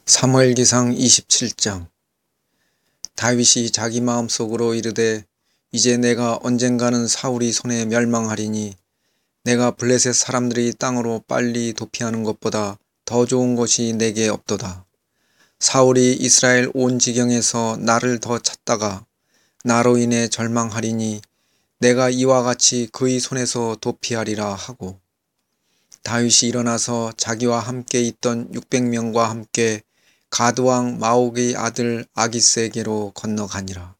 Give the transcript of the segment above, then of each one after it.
사무엘기상 27장. 다윗이 자기 마음속으로 이르되 이제 내가 언젠가는 사울이 손에 멸망하리니 내가 블레셋 사람들이 땅으로 빨리 도피하는 것보다 더 좋은 것이 내게 없도다. 사울이 이스라엘 온 지경에서 나를 더 찾다가 나로 인해 절망하리니 내가 이와 같이 그의 손에서 도피하리라 하고, 다윗이 일어나서 자기와 함께 있던 600명과 함께 가드왕 마옥의 아들 아기스에게로 건너가니라.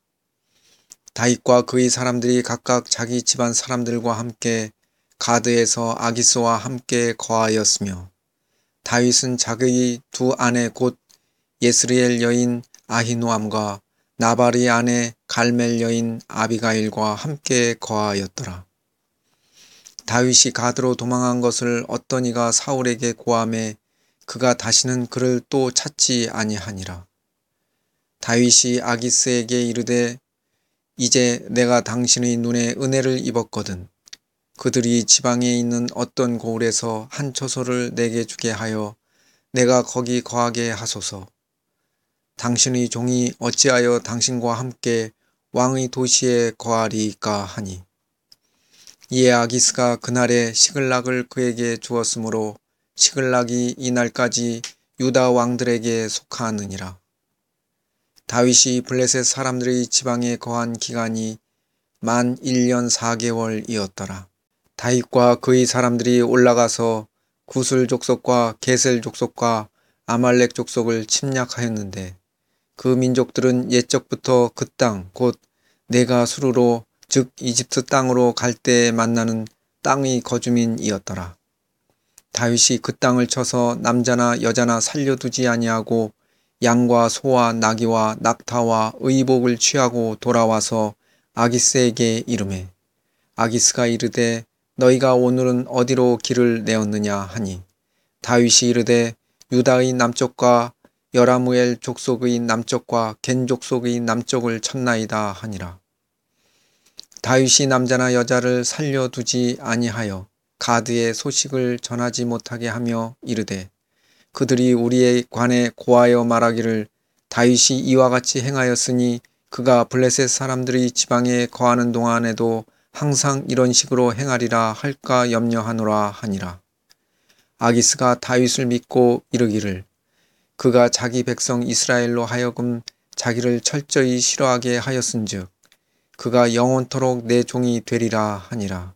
다윗과 그의 사람들이 각각 자기 집안 사람들과 함께 가드에서 아기스와 함께 거하였으며, 다윗은 자기의 두 아내 곧 예스리엘 여인 아히노암과 나발의 아내 갈멜 여인 아비가일과 함께 거하였더라. 다윗이 가드로 도망한 것을 어떤 이가 사울에게 고하매 그가 다시는 그를 또 찾지 아니하니라. 다윗이 아기스에게 이르되 이제 내가 당신의 눈에 은혜를 입었거든 그들이 지방에 있는 어떤 고을에서 한 처소를 내게 주게 하여 내가 거기 거하게 하소서. 당신의 종이 어찌하여 당신과 함께 왕의 도시에 거하리이까 하니, 이에 아기스가 그날에 시글락을 그에게 주었으므로 시글락이 이날까지 유다 왕들에게 속하느니라. 다윗이 블레셋 사람들의 지방에 거한 기간이 만 1년 4개월이었더라. 다윗과 그의 사람들이 올라가서 구슬 족속과 게셀 족속과 아말렉 족속을 침략하였는데, 그 민족들은 옛적부터 그 땅 곧 내가 수르로 즉 이집트 땅으로 갈 때에 만나는 땅의 거주민이었더라. 다윗이 그 땅을 쳐서 남자나 여자나 살려두지 아니하고 양과 소와 나귀와 낙타와 의복을 취하고 돌아와서 아기스에게 이르매, 아기스가 이르되 너희가 오늘은 어디로 길을 내었느냐 하니, 다윗이 이르되 유다의 남쪽과 여라무엘 족속의 남쪽과 겐 족속의 남쪽을 쳤나이다 하니라. 다윗이 남자나 여자를 살려두지 아니하여 가드의 소식을 전하지 못하게 하며 이르되 그들이 우리에 관해 고하여 말하기를 다윗이 이와 같이 행하였으니 그가 블레셋 사람들의 지방에 거하는 동안에도 항상 이런 식으로 행하리라 할까 염려하노라 하니라. 아기스가 다윗을 믿고 이르기를 그가 자기 백성 이스라엘로 하여금 자기를 철저히 싫어하게 하였은즉 그가 영원토록 내 종이 되리라 하니라.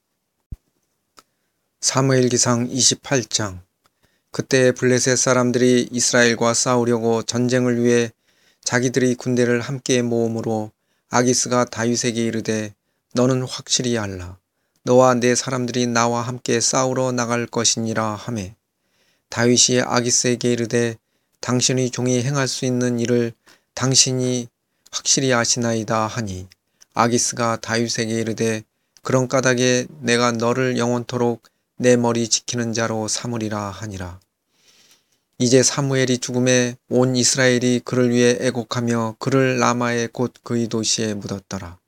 사무엘기상 28장. 그때 블레셋 사람들이 이스라엘과 싸우려고 전쟁을 위해 자기들의 군대를 함께 모으므로 아기스가 다윗에게 이르되 너는 확실히 알라. 너와 내 사람들이 나와 함께 싸우러 나갈 것이니라 하매, 다윗이 아기스에게 이르되 당신의 종이 행할 수 있는 일을 당신이 확실히 아시나이다 하니, 아기스가 다윗에게 이르되 그런 까닭에 내가 너를 영원토록 내 머리 지키는 자로 삼으리라 하니라. 이제 사무엘이 죽음에 온 이스라엘이 그를 위해 애곡하며 그를 라마의 곧 그의 도시에 묻었더라.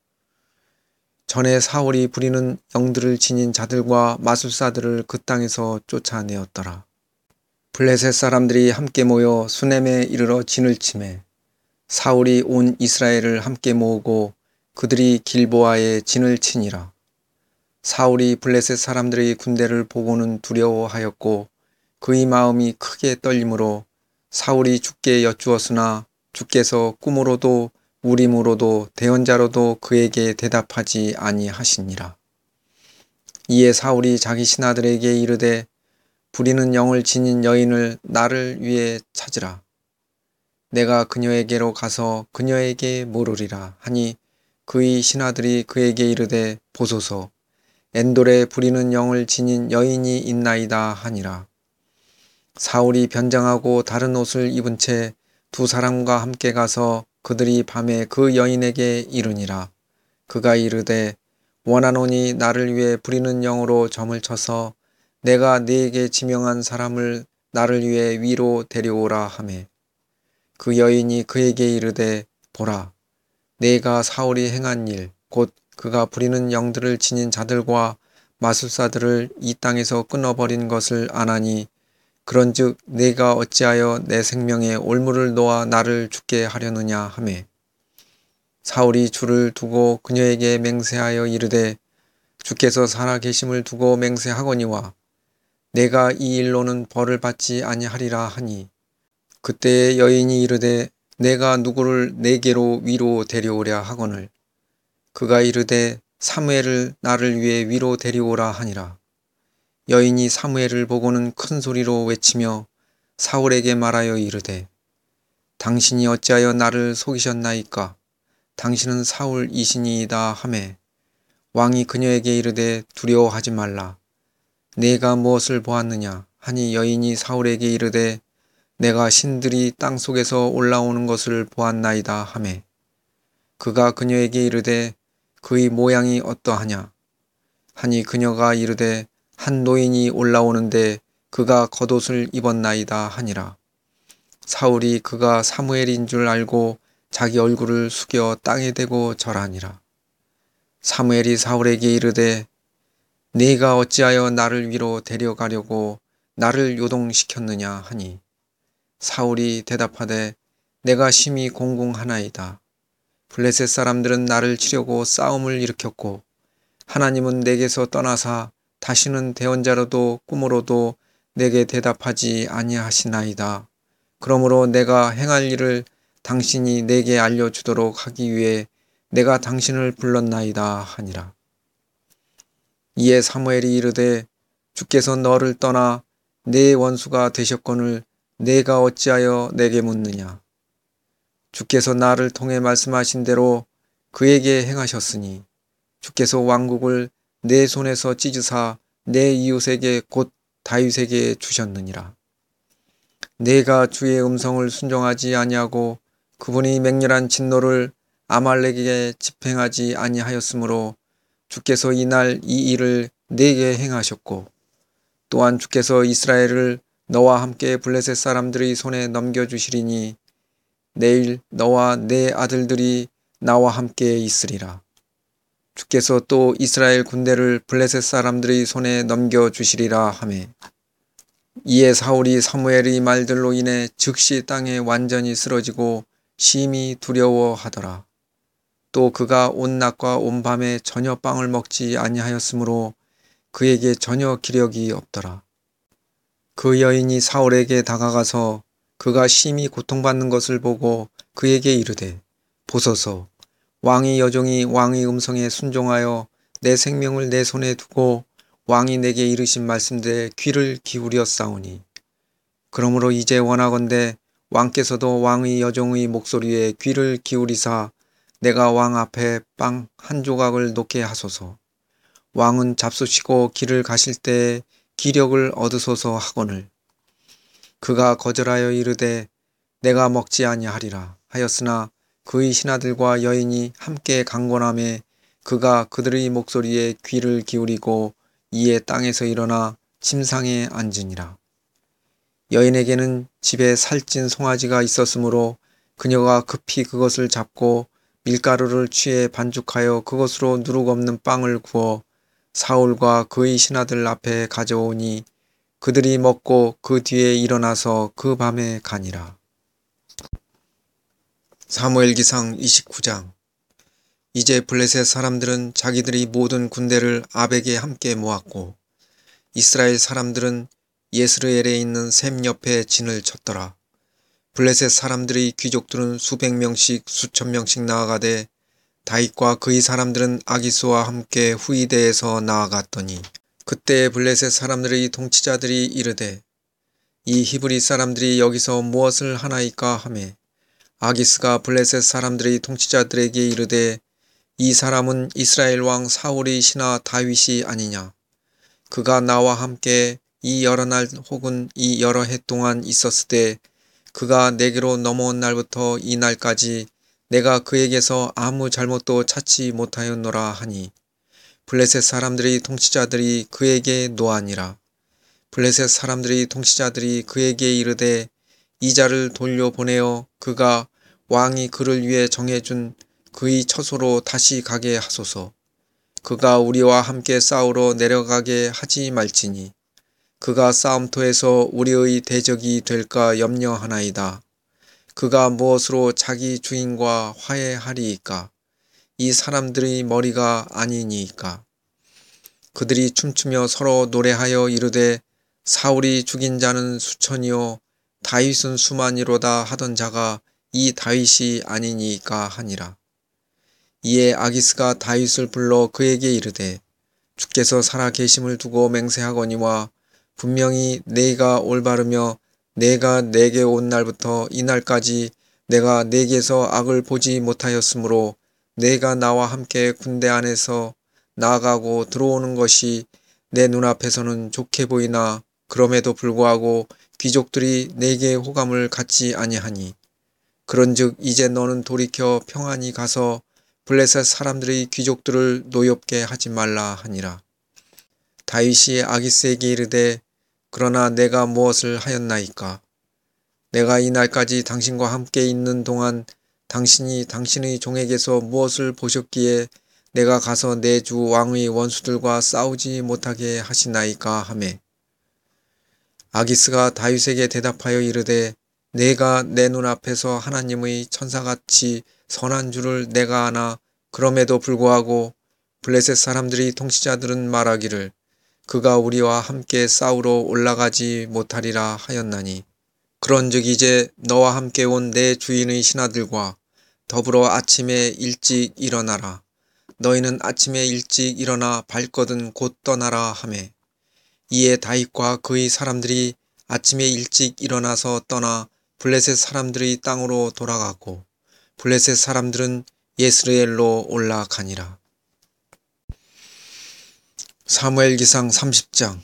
전에 사울이 부리는 영들을 지닌 자들과 마술사들을 그 땅에서 쫓아내었더라. 블레셋 사람들이 함께 모여 수넴에 이르러 진을 치매 사울이 온 이스라엘을 함께 모으고 그들이 길보아에 진을 치니라. 사울이 블레셋 사람들의 군대를 보고는 두려워하였고 그의 마음이 크게 떨림으로 사울이 주께 여쭈었으나 주께서 꿈으로도 우림으로도 대언자로도 그에게 대답하지 아니하시니라. 이에 사울이 자기 신하들에게 이르되 부리는 영을 지닌 여인을 나를 위해 찾으라. 내가 그녀에게로 가서 그녀에게 물으리라 하니, 그의 신하들이 그에게 이르되 보소서 엔돌에 부리는 영을 지닌 여인이 있나이다 하니라. 사울이 변장하고 다른 옷을 입은 채 두 사람과 함께 가서 그들이 밤에 그 여인에게 이르니라. 그가 이르되 원하노니 나를 위해 부리는 영으로 점을 쳐서 내가 네게 지명한 사람을 나를 위해 위로 데려오라 하매, 그 여인이 그에게 이르되 보라, 내가 사울이 행한 일 곧 그가 부리는 영들을 지닌 자들과 마술사들을 이 땅에서 끊어버린 것을 아나니 그런즉 내가 어찌하여 내 생명에 올무를 놓아 나를 죽게 하려느냐 하매 사울이 주를 두고 그녀에게 맹세하여 이르되 주께서 살아계심을 두고 맹세하거니와 내가 이 일로는 벌을 받지 아니하리라 하니 그때에 여인이 이르되 내가 누구를 내게로 위로 데려오랴 하거늘 그가 이르되 사무엘을 나를 위해 위로 데려오라 하니라. 여인이 사무엘을 보고는 큰 소리로 외치며 사울에게 말하여 이르되 당신이 어찌하여 나를 속이셨나이까 당신은 사울이시니이다 하매 왕이 그녀에게 이르되 두려워하지 말라 내가 무엇을 보았느냐 하니 여인이 사울에게 이르되 내가 신들이 땅속에서 올라오는 것을 보았나이다 하매 그가 그녀에게 이르되 그의 모양이 어떠하냐 하니 그녀가 이르되 한 노인이 올라오는데 그가 겉옷을 입었나이다 하니라. 사울이 그가 사무엘인 줄 알고 자기 얼굴을 숙여 땅에 대고 절하니라. 사무엘이 사울에게 이르되 네가 어찌하여 나를 위로 데려가려고 나를 요동시켰느냐 하니 사울이 대답하되 내가 심히 공공하나이다. 블레셋 사람들은 나를 치려고 싸움을 일으켰고 하나님은 내게서 떠나사 다시는 대언자로도 꿈으로도 내게 대답하지 아니하시나이다. 그러므로 내가 행할 일을 당신이 내게 알려주도록 하기 위해 내가 당신을 불렀나이다 하니라. 이에 사무엘이 이르되 주께서 너를 떠나 내 원수가 되셨거늘 내가 어찌하여 내게 묻느냐. 주께서 나를 통해 말씀하신 대로 그에게 행하셨으니 주께서 왕국을 내 손에서 찢으사 내 이웃에게 곧 다윗에게 주셨느니라. 내가 주의 음성을 순종하지 아니하고 그분이 맹렬한 진노를 아말렉에게 집행하지 아니하였으므로 주께서 이날 이 일을 내게 행하셨고 또한 주께서 이스라엘을 너와 함께 블레셋 사람들의 손에 넘겨주시리니 내일 너와 내 아들들이 나와 함께 있으리라. 주께서 또 이스라엘 군대를 블레셋 사람들의 손에 넘겨주시리라 하매 이에 사울이 사무엘의 말들로 인해 즉시 땅에 완전히 쓰러지고 심히 두려워하더라. 또 그가 온 낮과 온 밤에 전혀 빵을 먹지 아니하였으므로 그에게 전혀 기력이 없더라. 그 여인이 사울에게 다가가서 그가 심히 고통받는 것을 보고 그에게 이르되 보소서 왕의 여종이 왕의 음성에 순종하여 내 생명을 내 손에 두고 왕이 내게 이르신 말씀대에 귀를 기울였사오니 그러므로 이제 원하건대 왕께서도 왕의 여종의 목소리에 귀를 기울이사 내가 왕 앞에 빵 한 조각을 놓게 하소서. 왕은 잡수시고 길을 가실 때에 기력을 얻으소서 하거늘 그가 거절하여 이르되 내가 먹지 아니하리라 하였으나 그의 신하들과 여인이 함께 강권하매 그가 그들의 목소리에 귀를 기울이고 이에 땅에서 일어나 침상에 앉으니라. 여인에게는 집에 살찐 송아지가 있었으므로 그녀가 급히 그것을 잡고 밀가루를 취해 반죽하여 그것으로 누룩 없는 빵을 구워 사울과 그의 신하들 앞에 가져오니 그들이 먹고 그 뒤에 일어나서 그 밤에 가니라. 사무엘기상 29장. 이제 블레셋 사람들은 자기들이 모든 군대를 아벡에 함께 모았고 이스라엘 사람들은 예스르엘에 있는 셈 옆에 진을 쳤더라. 블레셋 사람들의 귀족들은 수백 명씩 수천 명씩 나아가되 다윗과 그의 사람들은 아기스와 함께 후이대에서 나아갔더니 그때 블레셋 사람들의 통치자들이 이르되 이 히브리 사람들이 여기서 무엇을 하나이까 하매 아기스가 블레셋 사람들의 통치자들에게 이르되 이 사람은 이스라엘 왕 사울의 신하 다윗이 아니냐. 그가 나와 함께 이 여러 날 혹은 이 여러 해 동안 있었으되 그가 내게로 넘어온 날부터 이 날까지 내가 그에게서 아무 잘못도 찾지 못하였노라 하니 블레셋 사람들의 통치자들이 그에게 노하니라. 블레셋 사람들의 통치자들이 그에게 이르되 이 자를 돌려보내어 그가 왕이 그를 위해 정해준 그의 처소로 다시 가게 하소서. 그가 우리와 함께 싸우러 내려가게 하지 말지니 그가 싸움터에서 우리의 대적이 될까 염려하나이다. 그가 무엇으로 자기 주인과 화해하리이까? 이 사람들의 머리가 아니니이까. 그들이 춤추며 서로 노래하여 이르되 사울이 죽인 자는 수천이요 다윗은 수만이로다 하던 자가 이 다윗이 아니니이까 하니라. 이에 아기스가 다윗을 불러 그에게 이르되 주께서 살아 계심을 두고 맹세하거니와 분명히 네가 올바르며 내가 내게 온 날부터 이 날까지 내가 내게서 악을 보지 못하였으므로 내가 나와 함께 군대 안에서 나아가고 들어오는 것이 내 눈앞에서는 좋게 보이나 그럼에도 불구하고 귀족들이 내게 호감을 갖지 아니하니 그런즉 이제 너는 돌이켜 평안히 가서 블레셋 사람들의 귀족들을 노엽게 하지 말라 하니라. 다윗이 아기스에게 이르되 그러나 내가 무엇을 하였나이까? 내가 이 날까지 당신과 함께 있는 동안 당신이 당신의 종에게서 무엇을 보셨기에 내가 가서 내 주 왕의 원수들과 싸우지 못하게 하시나이까 하매 아기스가 다윗에게 대답하여 이르되 내가 내 눈앞에서 하나님의 천사같이 선한 줄을 내가 아나 그럼에도 불구하고 블레셋 사람들이 통치자들은 말하기를 그가 우리와 함께 싸우러 올라가지 못하리라 하였나니 그런즉 이제 너와 함께 온 내 주인의 신하들과 더불어 아침에 일찍 일어나라. 너희는 아침에 일찍 일어나 발거든 곧 떠나라 하매 이에 다윗과 그의 사람들이 아침에 일찍 일어나서 떠나 블레셋 사람들의 땅으로 돌아가고 블레셋 사람들은 예스르엘로 올라가니라. 사무엘기상 30장.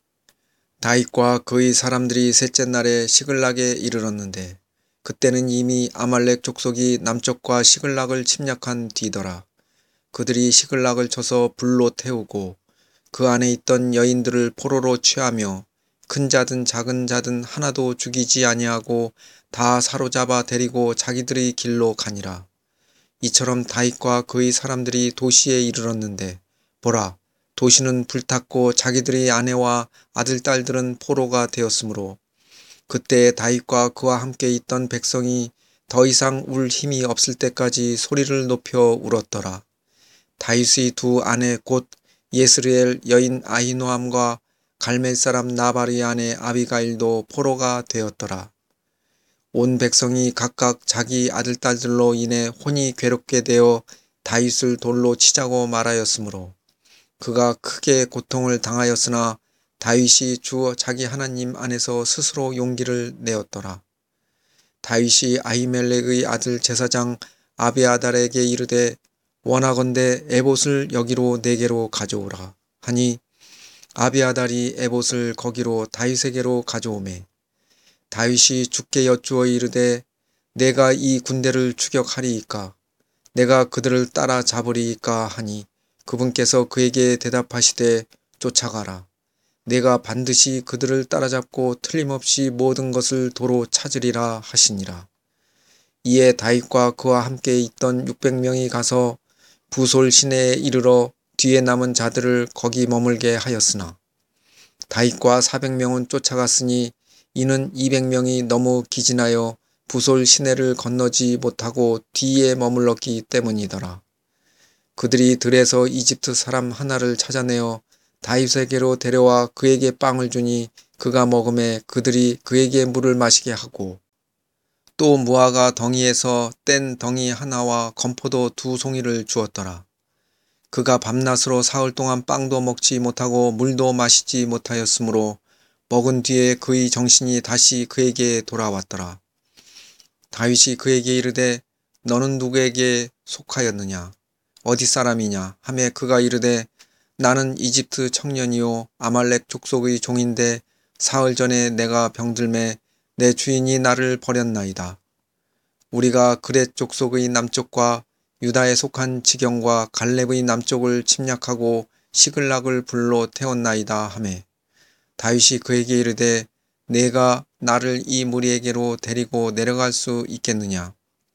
다윗과 그의 사람들이 셋째 날에 시글락에 이르렀는데 그때는 이미 아말렉 족속이 남쪽과 시글락을 침략한 뒤더라. 그들이 시글락을 쳐서 불로 태우고 그 안에 있던 여인들을 포로로 취하며 큰 자든 작은 자든 하나도 죽이지 아니하고 다 사로잡아 데리고 자기들의 길로 가니라. 이처럼 다윗과 그의 사람들이 도시에 이르렀는데 보라, 도시는 불탔고 자기들의 아내와 아들 딸들은 포로가 되었으므로 그때 다윗과 그와 함께 있던 백성이 더 이상 울 힘이 없을 때까지 소리를 높여 울었더라. 다윗의 두 아내 곧 예스르엘 여인 아히노암과 갈멜 사람 나발의 아내 아비가일도 포로가 되었더라. 온 백성이 각각 자기 아들 딸들로 인해 혼이 괴롭게 되어 다윗을 돌로 치자고 말하였으므로 그가 크게 고통을 당하였으나 다윗이 주 자기 하나님 안에서 스스로 용기를 내었더라. 다윗이 아히멜렉의 아들 제사장 아비아달에게 이르되 원하건대 에봇을 여기로 내게로 가져오라 하니 아비아달이 에봇을 거기로 다윗에게로 가져오매 다윗이 주께 여쭈어 이르되 내가 이 군대를 추격하리이까 내가 그들을 따라 잡으리이까 하니 그분께서 그에게 대답하시되 쫓아가라. 내가 반드시 그들을 따라잡고 틀림없이 모든 것을 도로 찾으리라 하시니라. 이에 다윗과 그와 함께 있던 600명이 가서 부솔 시내에 이르러 뒤에 남은 자들을 거기 머물게 하였으나 다윗과 400명은 쫓아갔으니 이는 200명이 너무 기진하여 부솔 시내를 건너지 못하고 뒤에 머물렀기 때문이더라. 그들이 들에서 이집트 사람 하나를 찾아내어 다윗에게로 데려와 그에게 빵을 주니 그가 먹음에 그들이 그에게 물을 마시게 하고 또 무화과 덩이에서 뗀 덩이 하나와 건포도 2송이를 주었더라. 그가 밤낮으로 사흘 동안 빵도 먹지 못하고 물도 마시지 못하였으므로 먹은 뒤에 그의 정신이 다시 그에게 돌아왔더라. 다윗이 그에게 이르되 너는 누구에게 속하였느냐 어디 사람이냐 하매 그가 이르되 나는 이집트 청년이요 아말렉 족속의 종인데 사흘 전에 내가 병들매 내 주인이 나를 버렸나이다. 우리가 그렛 족속의 남쪽과 유다에 속한 지경과 갈렙의 남쪽을 침략하고 시글락을 불로 태웠나이다 하매 다윗이 그에게 이르되 내가 나를 이 무리에게로 데리고 내려갈 수 있겠느냐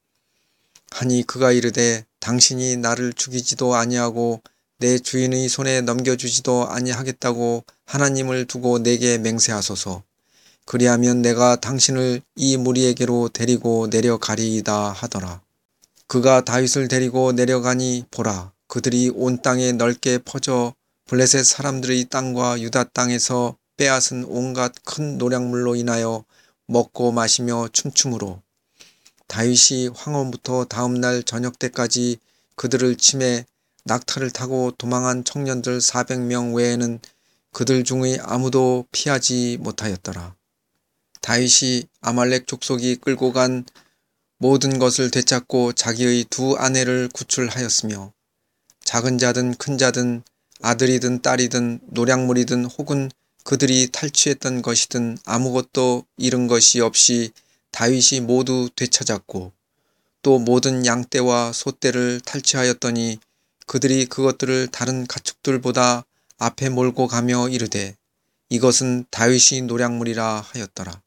하니 그가 이르되 당신이 나를 죽이지도 아니하고 내 주인의 손에 넘겨주지도 아니하겠다고 하나님을 두고 내게 맹세하소서. 그리하면 내가 당신을 이 무리에게로 데리고 내려가리이다 하더라. 그가 다윗을 데리고 내려가니 보라, 그들이 온 땅에 넓게 퍼져 블레셋 사람들의 땅과 유다 땅에서 빼앗은 온갖 큰 노략물로 인하여 먹고 마시며 춤추므로 다윗이 황혼부터 다음날 저녁 때까지 그들을 치매 낙타를 타고 도망한 청년들 400명 외에는 그들 중의 아무도 피하지 못하였더라. 다윗이 아말렉 족속이 끌고 간 모든 것을 되찾고 자기의 두 아내를 구출하였으며 작은 자든 큰 자든 아들이든 딸이든 노략물이든 혹은 그들이 탈취했던 것이든 아무것도 잃은 것이 없이 다윗이 모두 되찾았고 또 모든 양떼와 소떼를 탈취하였더니 그들이 그것들을 다른 가축들보다 앞에 몰고 가며 이르되 이것은 다윗이 노략물이라 하였더라.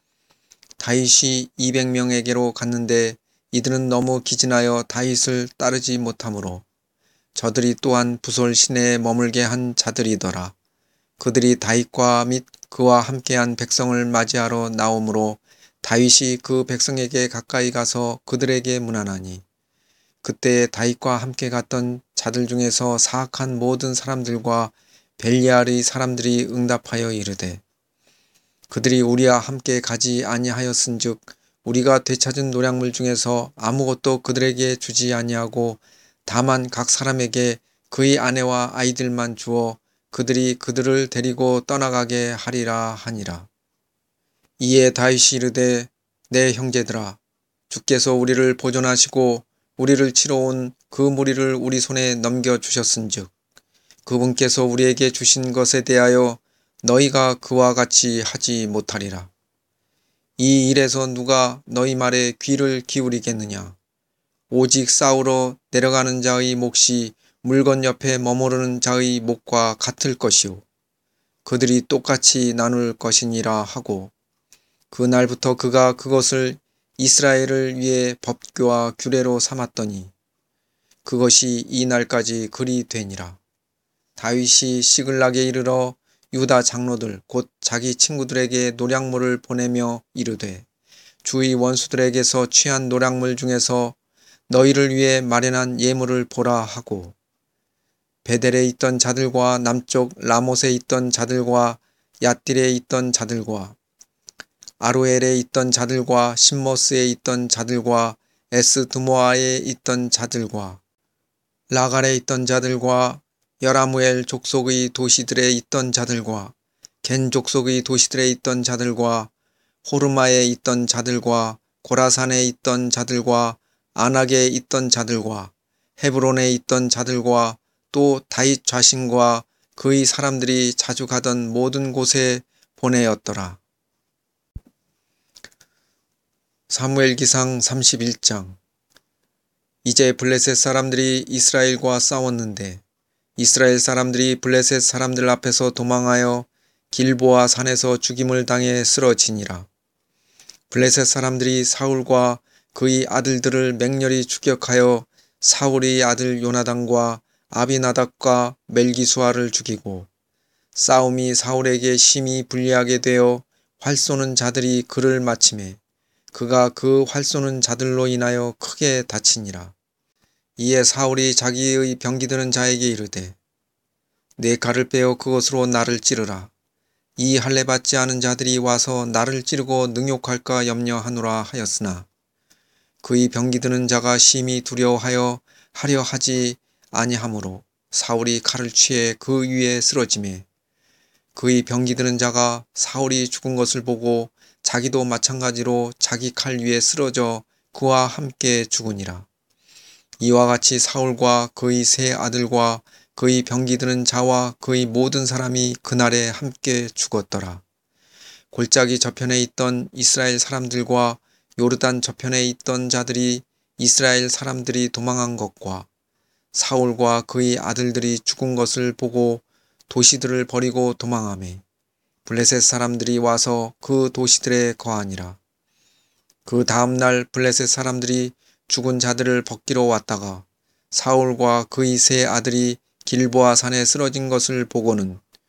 다윗이 200명에게로 갔는데 이들은 너무 기진하여 다윗을 따르지 못하므로 저들이 또한 부솔 시내에 머물게 한 자들이더라. 그들이 다윗과 및 그와 함께한 백성을 맞이하러 나오므로 다윗이 그 백성에게 가까이 가서 그들에게 문안하니 그때 다윗과 함께 갔던 자들 중에서 사악한 모든 사람들과 벨리알의 사람들이 응답하여 이르되 그들이 우리와 함께 가지 아니하였은즉 우리가 되찾은 노략물 중에서 아무것도 그들에게 주지 아니하고 다만 각 사람에게 그의 아내와 아이들만 주어 그들이 그들을 데리고 떠나가게 하리라 하니라. 이에 다윗이 이르되 내 형제들아 주께서 우리를 보존하시고 우리를 치러 온 그 무리를 우리 손에 넘겨주셨은즉 그분께서 우리에게 주신 것에 대하여 너희가 그와 같이 하지 못하리라. 이 일에서 누가 너희 말에 귀를 기울이겠느냐. 오직 싸우러 내려가는 자의 몫이 물건 옆에 머무르는 자의 몫과 같을 것이요 그들이 똑같이 나눌 것이니라 하고 그날부터 그가 그것을 이스라엘을 위해 법규와 규례로 삼았더니 그것이 이 날까지 그리 되니라. 다윗이 시글락에 이르러 유다 장로들 곧 자기 친구들에게 노략물을 보내며 이르되 주의 원수들에게서 취한 노략물 중에서 너희를 위해 마련한 예물을 보라 하고 베델에 있던 자들과 남쪽 라못에 있던 자들과 얏딜에 있던 자들과 아로엘에 있던 자들과 신모스에 있던 자들과 에스드모아에 있던 자들과 라갈에 있던 자들과 여라무엘 족속의 도시들에 있던 자들과 겐 족속의 도시들에 있던 자들과 호르마에 있던 자들과 고라산에 있던 자들과 아낙에 있던 자들과 헤브론에 있던 자들과 또 다윗 자신과 그의 사람들이 자주 가던 모든 곳에 보내었더라. 사무엘기상 31장. 이제 블레셋 사람들이 이스라엘과 싸웠는데 이스라엘 사람들이 블레셋 사람들 앞에서 도망하여 길보아 산에서 죽임을 당해 쓰러지니라. 블레셋 사람들이 사울과 그의 아들들을 맹렬히 추격하여 사울의 아들 요나단과 아비나답과 멜기수아를 죽이고 싸움이 사울에게 심히 불리하게 되어 활 쏘는 자들이 그를 마침에 그가 그 활 쏘는 자들로 인하여 크게 다치니라. 이에 사울이 자기의 병기 드는 자에게 이르되 내 칼을 빼어 그것으로 나를 찌르라. 이 할례 받지 않은 자들이 와서 나를 찌르고 능욕할까 염려하노라 하였으나 그의 병기 드는 자가 심히 두려워하여 하려 하지 아니하므로 사울이 칼을 취해 그 위에 쓰러지매 그의 병기 드는 자가 사울이 죽은 것을 보고 자기도 마찬가지로 자기 칼 위에 쓰러져 그와 함께 죽으니라. 이와 같이 사울과 그의 세 아들과 그의 병기 드는 자와 그의 모든 사람이 그날에 함께 죽었더라. 골짜기 저편에 있던 이스라엘 사람들과 요르단 저편에 있던 자들이 이스라엘 사람들이 도망한 것과 사울과 그의 아들들이 죽은 것을 보고 도시들을 버리고 도망하매 블레셋 사람들이 와서 그 도시들에 거하니라. 그 다음날 블레셋 사람들이 죽은 자들을 벗기러 왔다가 사울과 그의 세 아들이 길보아 산에 쓰러진 것을 보고는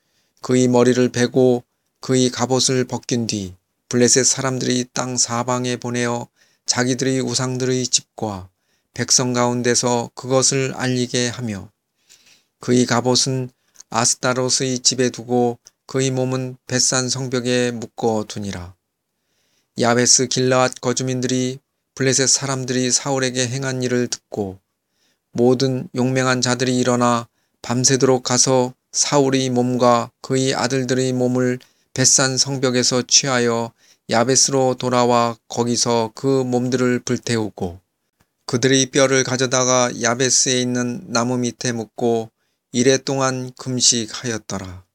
그의 머리를 베고 그의 갑옷을 벗긴 뒤 블레셋 사람들이 땅 사방에 보내어 자기들의 우상들의 집과 백성 가운데서 그것을 알리게 하며 그의 갑옷은 아스타롯의 집에 두고 그의 몸은 벳산 성벽에 묶어 두니라. 야베스 길르앗 거주민들이 블레셋 사람들이 사울에게 행한 일을 듣고 모든 용맹한 자들이 일어나 밤새도록 가서 사울의 몸과 그의 아들들의 몸을 벳산 성벽에서 취하여 야베스로 돌아와 거기서 그 몸들을 불태우고 그들의 뼈를 가져다가 야베스에 있는 나무 밑에 묻고 이레 동안 금식하였더라.